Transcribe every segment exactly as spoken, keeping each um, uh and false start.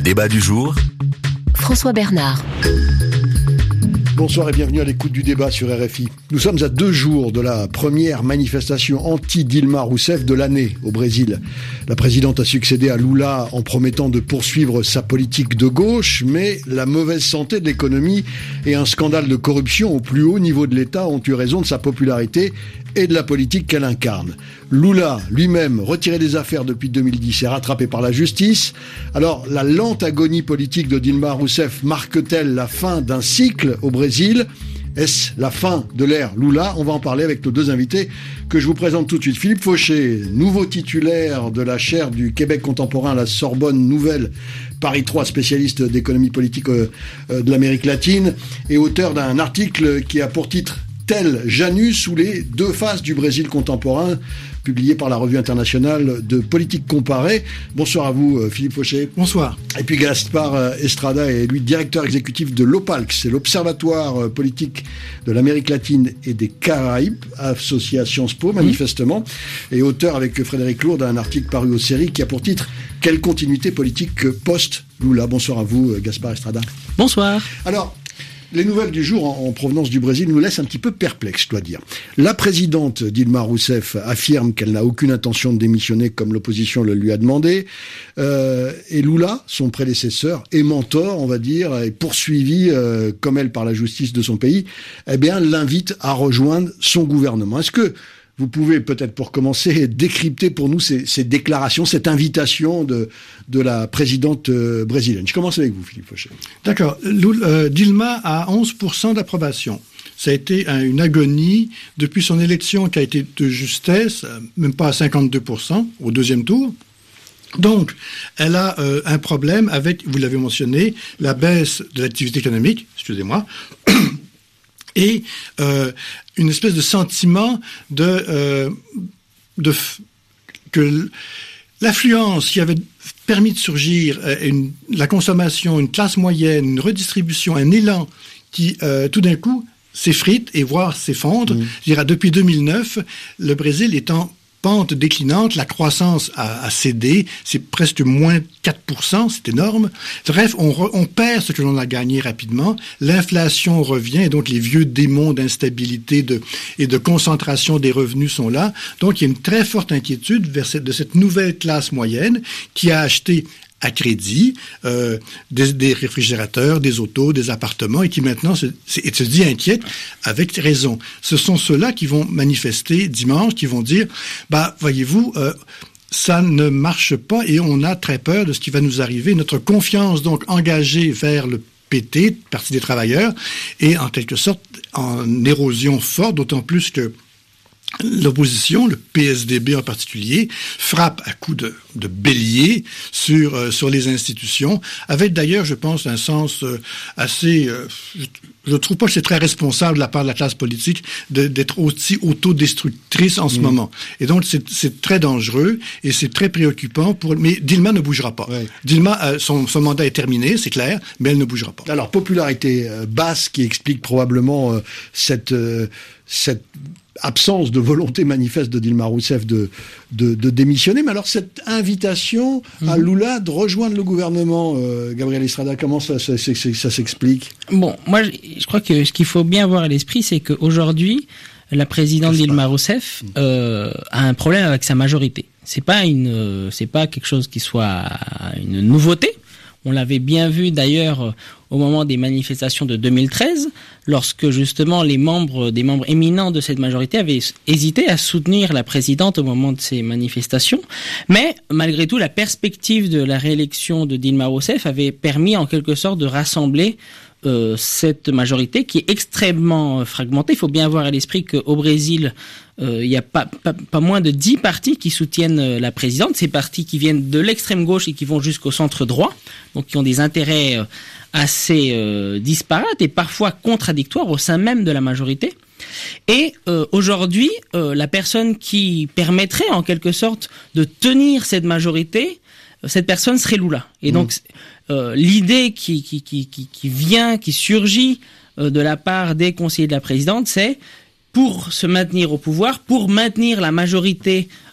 débat du jour, François Bernard. Bonsoir et bienvenue à l'écoute du débat sur R F I. Nous sommes à deux jours de la première manifestation anti-Dilma Rousseff de l'année au Brésil. La présidente a succédé à Lula en promettant de poursuivre sa politique de gauche, mais la mauvaise santé de l'économie et un scandale de corruption au plus haut niveau de l'État ont eu raison de sa popularité et de la politique qu'elle incarne. Lula, lui-même, retiré des affaires depuis deux mille dix, est rattrapé par la justice. Alors, la lente agonie politique de Dilma Rousseff marque-t-elle la fin d'un cycle au Brésil ? Est-ce la fin de l'ère Lula ? On va en parler avec nos deux invités que je vous présente tout de suite. Philippe Fauché, nouveau titulaire de la chaire du Québec contemporain à la Sorbonne Nouvelle Paris trois, spécialiste d'économie politique euh, de l'Amérique latine et auteur d'un article qui a pour titre « Tel Janus ou les deux faces du Brésil contemporain », publié par la Revue internationale de politique comparée. Bonsoir à vous, Philippe Fauché. Bonsoir. Et puis Gaspard Estrada est lui directeur exécutif de l'OPALC, c'est l'Observatoire politique de l'Amérique latine et des Caraïbes, associé à Sciences Po, manifestement, mmh. et auteur avec Frédéric Lourdes d'un article paru aux Séries qui a pour titre « Quelle continuité politique post-Lula ?» Bonsoir à vous, Gaspard Estrada. Bonsoir. Alors, les nouvelles du jour en, en provenance du Brésil nous laissent un petit peu perplexes, je dois dire. La présidente Dilma Rousseff affirme qu'elle n'a aucune intention de démissionner comme l'opposition le lui a demandé. Euh, et Lula, son prédécesseur et mentor, on va dire, et poursuivi euh, comme elle par la justice de son pays, eh bien, l'invite à rejoindre son gouvernement. Est-ce que vous pouvez peut-être pour commencer décrypter pour nous ces, ces déclarations, cette invitation de, de la présidente euh, brésilienne. Je commence avec vous, Philippe Fauché. D'accord. Lula, euh, Dilma a onze pour cent d'approbation. Ça a été un, une agonie depuis son élection qui a été de justesse, euh, même pas à cinquante-deux pour cent au deuxième tour. Donc, elle a euh, un problème avec, vous l'avez mentionné, la baisse de l'activité économique, excusez-moi, et euh, une espèce de sentiment de, euh, de que l'affluence qui avait permis de surgir euh, une, la consommation, une classe moyenne, une redistribution, un élan qui euh, tout d'un coup s'effrite et voire s'effondre. Mmh. Je dirais, depuis deux mille neuf, le Brésil est en pente déclinante, la croissance a, a cédé, c'est presque moins quatre pour cent, c'est énorme. Bref, on, re, on perd ce que l'on a gagné rapidement, l'inflation revient, et donc les vieux démons d'instabilité de, et de concentration des revenus sont là. Donc il y a une très forte inquiétude vers cette, de cette nouvelle classe moyenne qui a acheté à crédit, euh, des, des réfrigérateurs, des autos, des appartements, et qui maintenant se, se, se dit inquiète avec raison. Ce sont ceux-là qui vont manifester dimanche, qui vont dire, bah, voyez-vous, euh, ça ne marche pas et on a très peur de ce qui va nous arriver. Notre confiance, donc, engagée vers le P T, Parti des travailleurs, est en quelque sorte en érosion forte, d'autant plus que l'opposition, le P S D B en particulier, frappe à coups de, de bélier sur euh, sur les institutions, avec d'ailleurs, je pense, un sens euh, assez... Euh, je ne trouve pas que c'est très responsable de la part de la classe politique de, d'être aussi autodestructrice en ce mmh. moment. Et donc, c'est, c'est très dangereux et c'est très préoccupant. Pour. Mais Dilma ne bougera pas. Ouais. Dilma, euh, son, son mandat est terminé, c'est clair, mais elle ne bougera pas. Alors, popularité euh, basse qui explique probablement euh, cette... Euh, cette absence de volonté manifeste de Dilma Rousseff de, de, de démissionner. Mais alors, cette invitation mmh. à Lula de rejoindre le gouvernement, euh, Gabriel Estrada, comment ça, ça, ça, ça s'explique ? Bon, moi, je crois que ce qu'il faut bien avoir à l'esprit, c'est qu'aujourd'hui, la présidente Qu'est-ce Dilma Rousseff euh, a un problème avec sa majorité. C'est pas une, c'est pas quelque chose qui soit une nouveauté. On l'avait bien vu d'ailleurs au moment des manifestations de deux mille treize, lorsque justement les membres, des membres éminents de cette majorité avaient hésité à soutenir la présidente au moment de ces manifestations. Mais malgré tout, la perspective de la réélection de Dilma Rousseff avait permis en quelque sorte de rassembler Euh, cette majorité qui est extrêmement euh, fragmentée. Il faut bien avoir à l'esprit qu'au Brésil, euh, il y a pas, pas, pas moins de dix partis qui soutiennent euh, la présidente. Ces partis qui viennent de l'extrême gauche et qui vont jusqu'au centre droit, donc qui ont des intérêts euh, assez euh, disparates et parfois contradictoires au sein même de la majorité. Et euh, aujourd'hui, euh, la personne qui permettrait en quelque sorte de tenir cette majorité, cette personne serait Lula. Et donc, euh, l'idée qui, qui, qui, qui vient, qui surgit euh, de la part des conseillers de la présidente, c'est pour se maintenir au pouvoir, pour maintenir la majorité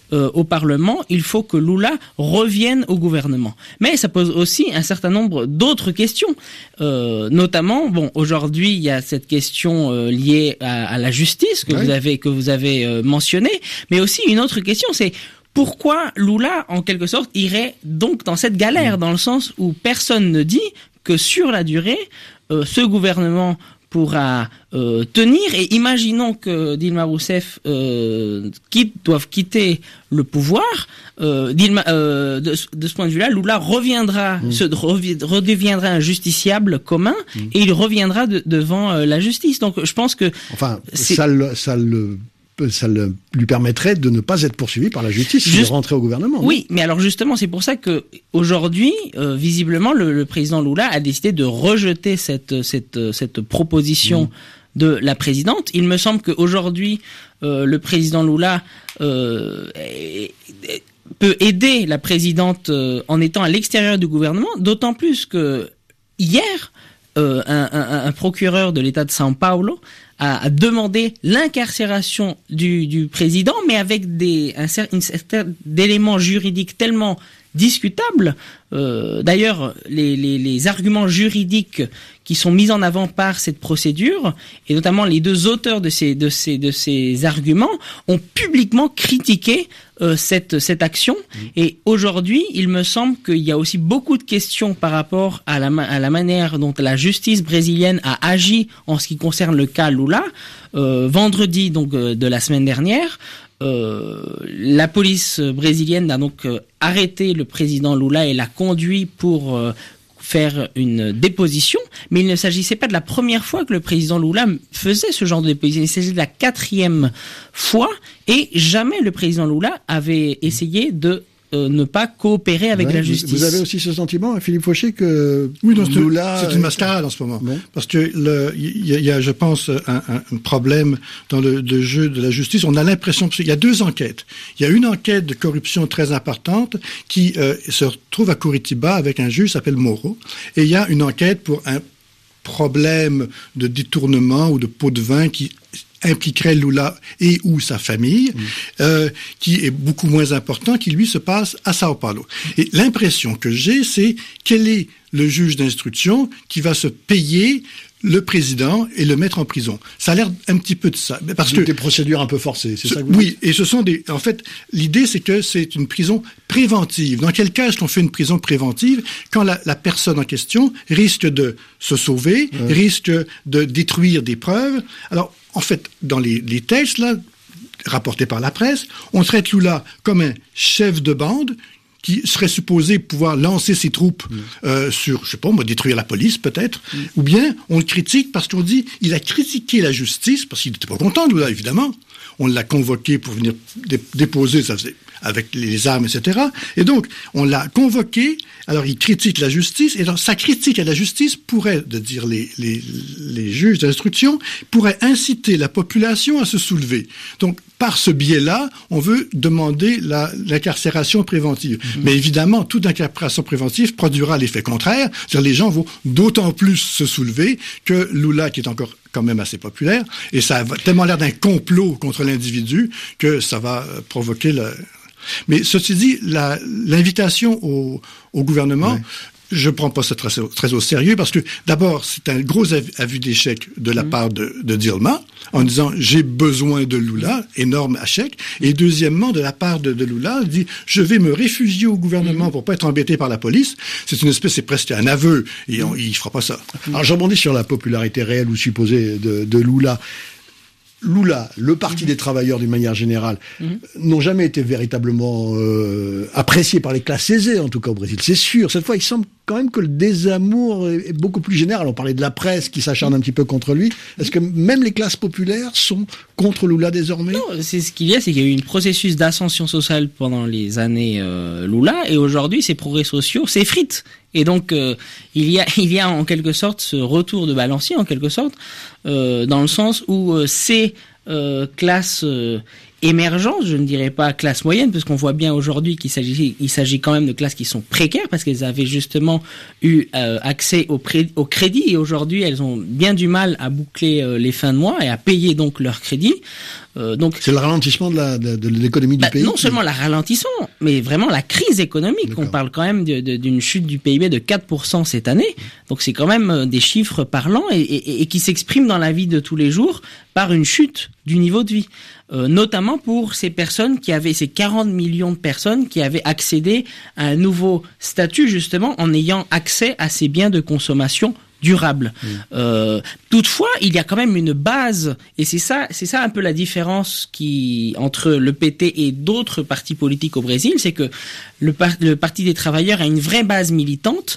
euh, au Parlement, il faut que Lula revienne au gouvernement. Mais ça pose aussi un certain nombre d'autres questions, euh, notamment, bon, aujourd'hui il y a cette question euh, liée à, à la justice que oui. vous avez que vous avez euh, mentionnée, mais aussi une autre question, c'est pourquoi Lula, en quelque sorte, irait donc dans cette galère, dans le sens où personne ne dit que sur la durée, euh, ce gouvernement pourra euh, tenir, et imaginons que Dilma Rousseff euh, quitte, doive quitter le pouvoir, euh, Dilma, euh, de, de ce point de vue-là, Lula reviendra, mmh. se, redeviendra un justiciable commun, mmh. et il reviendra de, devant euh, la justice. Donc je pense que... Enfin, ça le... Ça le... ça le, lui permettrait de ne pas être poursuivi par la justice si il rentrait au gouvernement. Oui, mais alors justement, c'est pour ça que aujourd'hui, euh, visiblement, le, le président Lula a décidé de rejeter cette cette cette proposition mmh. de la présidente. Il me semble qu'aujourd'hui, euh, le président Lula euh, est, est, peut aider la présidente euh, en étant à l'extérieur du gouvernement, d'autant plus que hier, euh, un, un, un procureur de l'État de São Paulo a demandé l'incarcération du, du président, mais avec des un certain d'éléments juridiques tellement discutables. Euh, d'ailleurs, les, les, les arguments juridiques qui sont mis en avant par cette procédure, et notamment les deux auteurs de ces de ces de ces arguments, ont publiquement critiqué euh, cette cette action. Mmh. Et aujourd'hui, il me semble qu'il y a aussi beaucoup de questions par rapport à la à la manière dont la justice brésilienne a agi en ce qui concerne le cas Lula. Euh, vendredi donc euh, de la semaine dernière, Euh, la police brésilienne a donc euh, arrêté le président Lula et l'a conduit pour euh, faire une déposition, mais il ne s'agissait pas de la première fois que le président Lula faisait ce genre de déposition, il s'agit de la quatrième fois, et jamais le président Lula avait essayé de Euh, ne pas coopérer avec ouais, la justice. Vous avez aussi ce sentiment, Philippe Fauché, que oui, donc Lula... c'est une mascarade en ce moment. Bon. Parce que le, il y, y a, je pense, un, un problème dans le, le jeu de la justice. On a l'impression qu'il y a deux enquêtes. Il y a une enquête de corruption très importante qui euh, se retrouve à Curitiba avec un juge qui s'appelle Moro. Et il y a une enquête pour un problème de détournement ou de pot de vin qui impliquerait Lula et ou sa famille, mmh. euh, qui est beaucoup moins important, qui lui se passe à Sao Paulo. Et l'impression que j'ai, c'est quel est le juge d'instruction qui va se payer le président et le mettre en prison. Ça a l'air un petit peu de ça. Parce que des procédures un peu forcées, c'est ce, ça que vous Oui, et ce sont des... En fait, l'idée, c'est que c'est une prison préventive. Dans quel cas est-ce qu'on fait une prison préventive? Quand la, la personne en question risque de se sauver, ouais. risque de détruire des preuves. Alors, en fait, dans les, les textes, là, rapportés par la presse, on traite Lula comme un chef de bande qui serait supposé pouvoir lancer ses troupes mmh. euh, sur, je sais pas, on va détruire la police peut-être, mmh. ou bien on le critique parce qu'on dit il a critiqué la justice, parce qu'il n'était pas content de Lula, évidemment. On l'a convoqué pour venir dé- déposer, ça faisait avec les armes, et cetera. Et donc, on l'a convoqué, alors il critique la justice, et alors sa critique à la justice pourrait, de dire les, les, les juges d'instruction, pourrait inciter la population à se soulever. Donc, par ce biais-là, on veut demander la, l'incarcération préventive. Mmh. Mais évidemment, toute incarcération préventive produira l'effet contraire, c'est-à-dire les gens vont d'autant plus se soulever que Lula, qui est encore quand même assez populaire, et ça a tellement l'air d'un complot contre l'individu que ça va provoquer le... Mais ceci dit, la, l'invitation au, au gouvernement, ouais. je prends pas ça très, très au sérieux parce que d'abord, c'est un gros avis d'échec de la mmh. part de, de Dilma en disant j'ai besoin de Lula, énorme échec. Et deuxièmement, de la part de, de Lula, il dit je vais me réfugier au gouvernement mmh. pour pas être embêté par la police. C'est une espèce, c'est presque un aveu et on, il fera pas ça. Alors je rebondis sur la popularité réelle ou supposée de, de Lula. Lula, le Parti mmh. des travailleurs d'une manière générale, mmh. n'ont jamais été véritablement euh, appréciés par les classes aisées, en tout cas au Brésil. C'est sûr. Cette fois, il semble quand même que le désamour est beaucoup plus général. On parlait de la presse qui s'acharne un petit peu contre lui. Est-ce que même les classes populaires sont contre Lula désormais? Non, c'est ce qu'il y a, c'est qu'il y a eu un processus d'ascension sociale pendant les années euh, Lula, et aujourd'hui, ces progrès sociaux s'effritent. Et donc, euh, il y a, il y a en quelque sorte ce retour de balancier, en quelque sorte, euh, dans le sens où euh, ces euh, classes euh, émergence, je ne dirais pas classe moyenne, parce qu'on voit bien aujourd'hui qu'il s'agit, il s'agit quand même de classes qui sont précaires, parce qu'elles avaient justement eu euh, accès au, pré- au crédit, et aujourd'hui elles ont bien du mal à boucler euh, les fins de mois et à payer donc leur crédit. Euh, donc c'est le ralentissement de, la, de, de l'économie du bah, pays. Non qui... seulement le ralentissement, mais vraiment la crise économique. D'accord. On parle quand même de, de, d'une chute du P I B de quatre pour cent cette année, donc c'est quand même des chiffres parlants et, et, et qui s'expriment dans la vie de tous les jours par une chute du niveau de vie. Euh, notamment pour ces personnes qui avaient, ces quarante millions de personnes qui avaient accédé à un nouveau statut justement en ayant accès à ces biens de consommation durable. Mmh. Euh, toutefois, il y a quand même une base, et c'est ça, c'est ça un peu la différence qui entre le P T et d'autres partis politiques au Brésil, c'est que le, par, le Parti des travailleurs a une vraie base militante,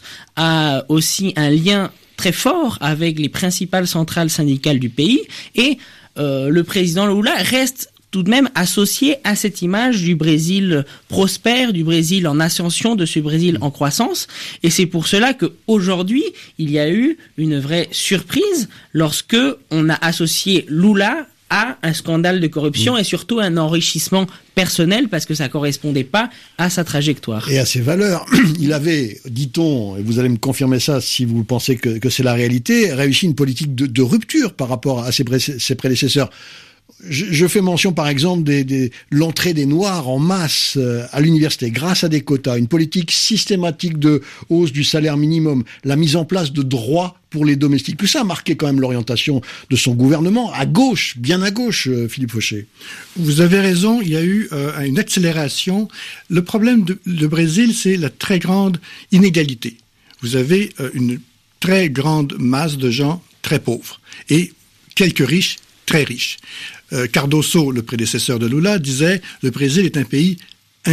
a aussi un lien très fort avec les principales centrales syndicales du pays, et euh, le président Lula reste tout de même associé à cette image du Brésil prospère, du Brésil en ascension, de ce Brésil en croissance. Et c'est pour cela qu'aujourd'hui, il y a eu une vraie surprise lorsque on a associé Lula à un scandale de corruption mmh. et surtout un enrichissement personnel parce que ça correspondait pas à sa trajectoire. Et à ses valeurs. Il avait, dit-on, et vous allez me confirmer ça si vous pensez que, que c'est la réalité, réussi une politique de, de rupture par rapport à ses, pré- ses prédécesseurs. Je, je fais mention par exemple des, des, l'entrée des Noirs en masse euh, à l'université grâce à des quotas, une politique systématique de hausse du salaire minimum, la mise en place de droits pour les domestiques. Tout ça a marqué quand même l'orientation de son gouvernement, à gauche, bien à gauche, euh, Philippe Fauché. Vous avez raison, il y a eu euh, une accélération. Le problème du Brésil, c'est la très grande inégalité. Vous avez euh, une très grande masse de gens très pauvres et quelques riches très riches. Euh, Cardoso, le prédécesseur de Lula, disait « Le Brésil est un pays injuste ».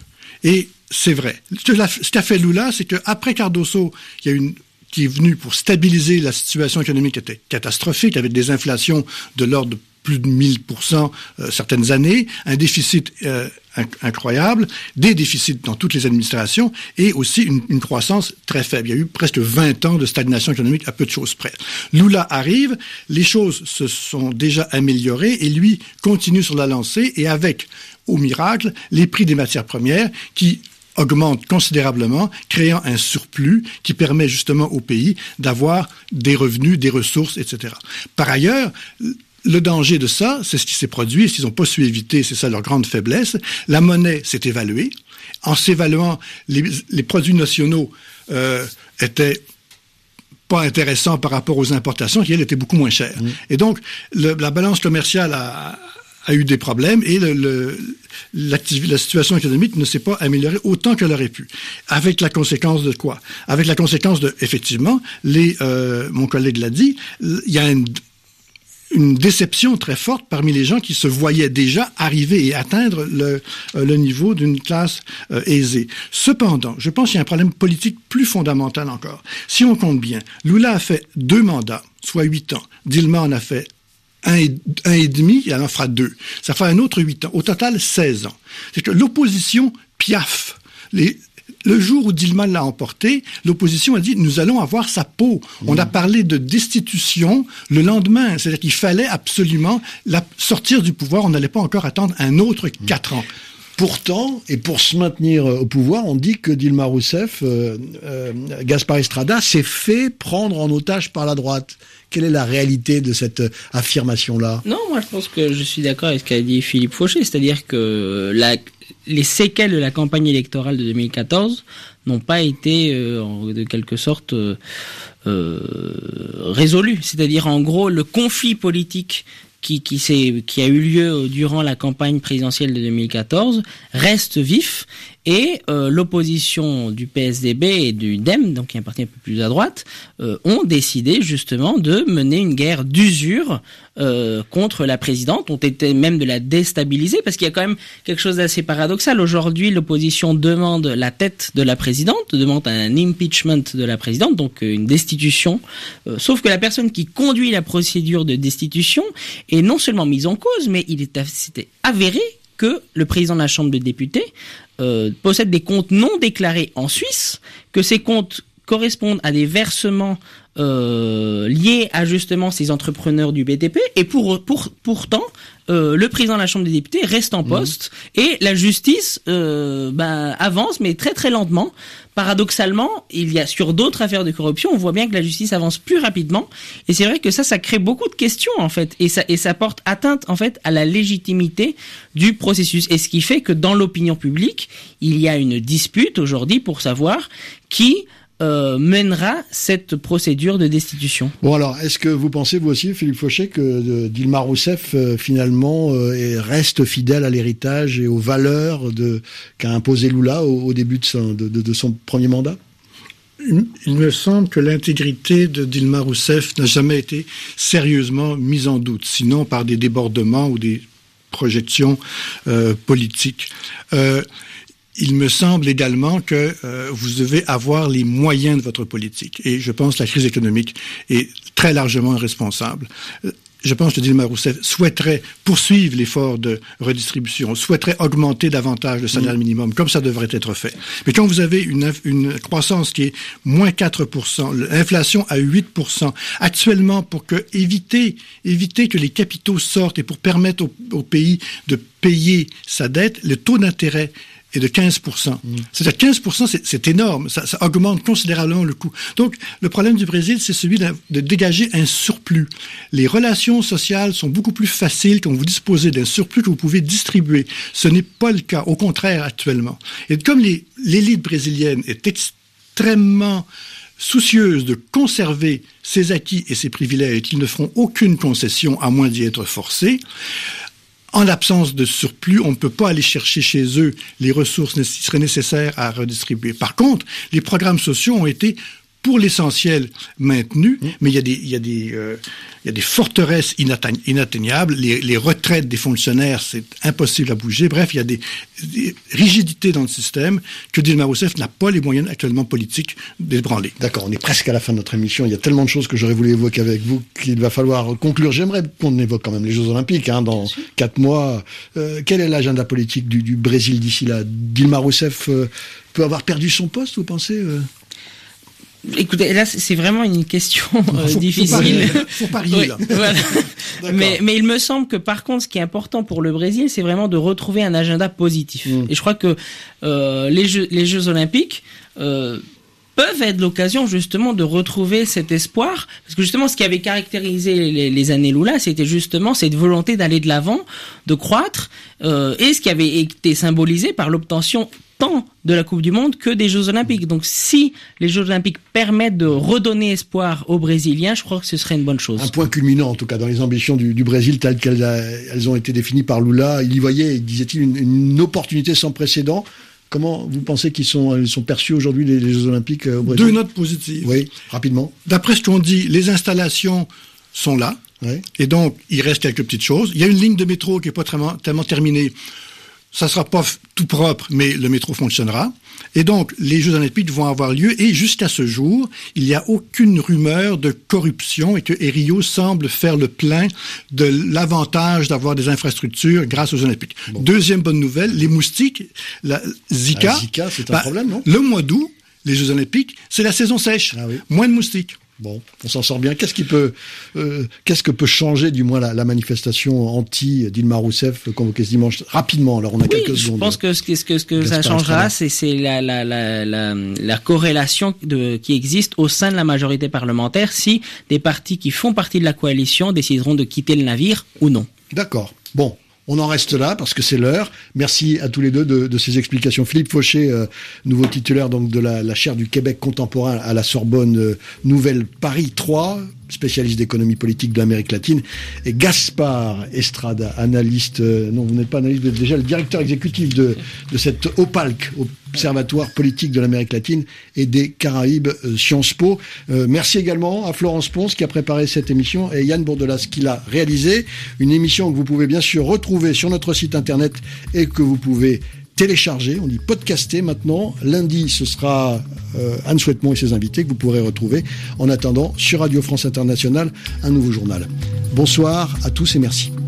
Et c'est vrai. Ce qu'a fait Lula, c'est qu'après Cardoso, il y a une qui est venu pour stabiliser la situation économique qui était catastrophique, avec des inflations de l'ordre de plus de mille pour cent euh, certaines années, un déficit euh, inc- incroyable, des déficits dans toutes les administrations et aussi une, une croissance très faible. Il y a eu presque vingt ans de stagnation économique à peu de choses près. Lula arrive, les choses se sont déjà améliorées et lui continue sur la lancée et avec, au miracle, les prix des matières premières qui augmente considérablement, créant un surplus qui permet justement au pays d'avoir des revenus, des ressources, et cetera. Par ailleurs, le danger de ça, c'est ce qui s'est produit, et ce qu'ils n'ont pas su éviter, c'est ça leur grande faiblesse. La monnaie s'est évaluée. En s'évaluant, les, les produits nationaux euh, étaient pas intéressants par rapport aux importations, qui, elles, étaient beaucoup moins chères. Mmh. Et donc, le, la balance commerciale a... a eu des problèmes et le, le, la situation économique ne s'est pas améliorée autant qu'elle aurait pu. Avec la conséquence de quoi? Avec la conséquence de, effectivement, les, euh, mon collègue l'a dit, il y a une, une déception très forte parmi les gens qui se voyaient déjà arriver et atteindre le, le niveau d'une classe euh, aisée. Cependant, je pense qu'il y a un problème politique plus fondamental encore. Si on compte bien, Lula a fait deux mandats, soit huit ans. Dilma en a fait Un et, un et demi, et elle en fera deux. Ça fera un autre huit ans. Au total, seize ans. C'est que l'opposition piaffe. Les, le jour où Dilma l'a emporté, l'opposition a dit « nous allons avoir sa peau ». Mmh. On a parlé de destitution le lendemain. C'est-à-dire qu'il fallait absolument la, sortir du pouvoir. On n'allait pas encore attendre un autre quatre ans. Pourtant, et pour se maintenir au pouvoir, on dit que Dilma Rousseff, euh, euh, Gaspard Estrada, s'est fait prendre en otage par la droite. Quelle est la réalité de cette affirmation-là? Non, moi je pense que je suis d'accord avec ce qu'a dit Philippe Fauché, c'est-à-dire que la, les séquelles de la campagne électorale de deux mille quatorze n'ont pas été euh, de quelque sorte euh, euh, résolues. C'est-à-dire en gros le conflit politique Qui, qui, s'est, qui a eu lieu durant la campagne présidentielle de deux mille quatorze reste vif et euh, l'opposition du P S D B et du D E M, donc qui est un parti un peu plus à droite, euh, ont décidé justement de mener une guerre d'usure euh, contre la présidente, ont été même de la déstabiliser parce qu'il y a quand même quelque chose d'assez paradoxal. Aujourd'hui, l'opposition demande la tête de la présidente, demande un impeachment de la présidente, donc une destitution, euh, sauf que la personne qui conduit la procédure de destitution est non seulement mise en cause, mais il est c'était avéré que le président de la Chambre des députés euh, possède des comptes non déclarés en Suisse, que ces comptes correspondent à des versements euh, liées à justement ces entrepreneurs du B T P. Et pour, pour pourtant, euh, le président de la Chambre des députés reste en poste mmh. et la justice euh, ben, avance, mais très très lentement. Paradoxalement, il y a sur d'autres affaires de corruption, on voit bien que la justice avance plus rapidement. Et c'est vrai que ça, ça crée beaucoup de questions en fait, et ça et ça porte atteinte en fait à la légitimité du processus. Et ce qui fait que dans l'opinion publique, il y a une dispute aujourd'hui pour savoir qui Euh, mènera cette procédure de destitution. Bon alors, est-ce que vous pensez, vous aussi, Philippe Fauché, que euh, Dilma Rousseff, euh, finalement, euh, reste fidèle à l'héritage et aux valeurs de, qu'a imposé Lula au, au début de son, de, de, de son premier mandat ? Il me semble que l'intégrité de Dilma Rousseff n'a jamais été sérieusement mise en doute, sinon par des débordements ou des projections euh, politiques. Euh, Il me semble également que euh, vous devez avoir les moyens de votre politique. Et je pense que la crise économique est très largement responsable. Euh, je pense que Dilma Rousseff souhaiterait poursuivre l'effort de redistribution, souhaiterait augmenter davantage le salaire mmh. minimum, comme ça devrait être fait. Mais quand vous avez une, une croissance qui est moins quatre pour cent, l'inflation à huit pour cent, actuellement, pour que éviter, éviter que les capitaux sortent et pour permettre au, au pays de payer sa dette, le taux d'intérêt est de quinze pour cent. Mmh. C'est-à-dire quinze pour cent, c'est, c'est énorme. Ça, ça augmente considérablement le coût. Donc, le problème du Brésil, c'est celui de, de dégager un surplus. Les relations sociales sont beaucoup plus faciles quand vous disposez d'un surplus que vous pouvez distribuer. Ce n'est pas le cas, au contraire, actuellement. Et comme les, l'élite brésilienne est extrêmement soucieuse de conserver ses acquis et ses privilèges, qu'ils ne feront aucune concession à moins d'y être forcés, en l'absence de surplus, on ne peut pas aller chercher chez eux les ressources qui seraient nécessaires à redistribuer. Par contre, les programmes sociaux ont été, pour l'essentiel, maintenus, mmh. mais il y a des, il y a des, euh, il y a des forteresses inatteigne, inatteignables. Les, les retraites des fonctionnaires, c'est impossible à bouger. Bref, il y a des, des rigidités dans le système que Dilma Rousseff n'a pas les moyens actuellement politiques d'ébranler. D'accord, on est presque à la fin de notre émission. Il y a tellement de choses que j'aurais voulu évoquer avec vous qu'il va falloir conclure. J'aimerais qu'on évoque quand même les Jeux Olympiques hein, dans quatre mois. Euh, quel est l'agenda politique du, du Brésil d'ici là ? Dilma Rousseff euh, peut avoir perdu son poste, vous pensez euh Écoutez, là, c'est vraiment une question euh, faut, difficile. Faut parier, faut parier oui, là. Voilà. mais, mais il me semble que par contre, ce qui est important pour le Brésil, c'est vraiment de retrouver un agenda positif. Mmh. Et je crois que euh, les Jeux, les Jeux Olympiques euh, peuvent être l'occasion justement de retrouver cet espoir, parce que justement, ce qui avait caractérisé les, les années Lula, c'était justement cette volonté d'aller de l'avant, de croître, euh, et ce qui avait été symbolisé par l'obtention tant de la Coupe du Monde que des Jeux Olympiques. Donc si les Jeux Olympiques permettent de redonner espoir aux Brésiliens, je crois que ce serait une bonne chose. Un point culminant, en tout cas, dans les ambitions du, du Brésil, telles qu'elles a, elles ont été définies par Lula. Il y voyait, disait-il, une, une opportunité sans précédent. Comment vous pensez qu'ils sont, ils sont perçus aujourd'hui, les, les Jeux Olympiques au Brésil ? Deux notes positives. Oui, rapidement. D'après ce qu'on dit, les installations sont là. Oui. Et donc, il reste quelques petites choses. Il y a une ligne de métro qui n'est pas tellement, tellement terminée. Ça sera pas f- tout propre, mais le métro fonctionnera. Et donc, les Jeux Olympiques vont avoir lieu. Et jusqu'à ce jour, il n'y a aucune rumeur de corruption et que Rio semble faire le plein de l'avantage d'avoir des infrastructures grâce aux Olympiques. Bon. Deuxième bonne nouvelle, les moustiques, la Zika. La Zika, c'est un bah, problème, non ? Le mois d'août, les Jeux Olympiques, c'est la saison sèche. Ah oui. Moins de moustiques. Bon, on s'en sort bien. Qu'est-ce qui peut, euh, qu'est-ce que peut changer, du moins, la, la manifestation anti-Dilma Rousseff convoquée ce dimanche rapidement? Alors, on a oui, quelques secondes. Je pense que ce que, ce que, ce que ça changera, c'est, c'est la, la, la, la, la corrélation de, qui existe au sein de la majorité parlementaire si des partis qui font partie de la coalition décideront de quitter le navire ou non. D'accord. Bon. On en reste là parce que c'est l'heure. Merci à tous les deux de, de ces explications. Philippe Fauché, euh, nouveau titulaire donc de la, la chaire du Québec contemporain à la Sorbonne euh, Nouvelle Paris trois, spécialiste d'économie politique de l'Amérique latine, et Gaspard Estrada, analyste, euh, non vous n'êtes pas analyste, vous êtes déjà le directeur exécutif de, de cette O P A L C, Observatoire politique de l'Amérique latine et des Caraïbes, euh, Sciences Po. Euh, merci également à Florence Ponce qui a préparé cette émission et Yann Bourdelas qui l'a réalisée. Une émission que vous pouvez bien sûr retrouver sur notre site internet et que vous pouvez télécharger, on dit podcaster maintenant. Lundi, ce sera euh, Anne Souhaitemont et ses invités que vous pourrez retrouver. En attendant, sur Radio France Internationale, un nouveau journal. Bonsoir à tous et merci.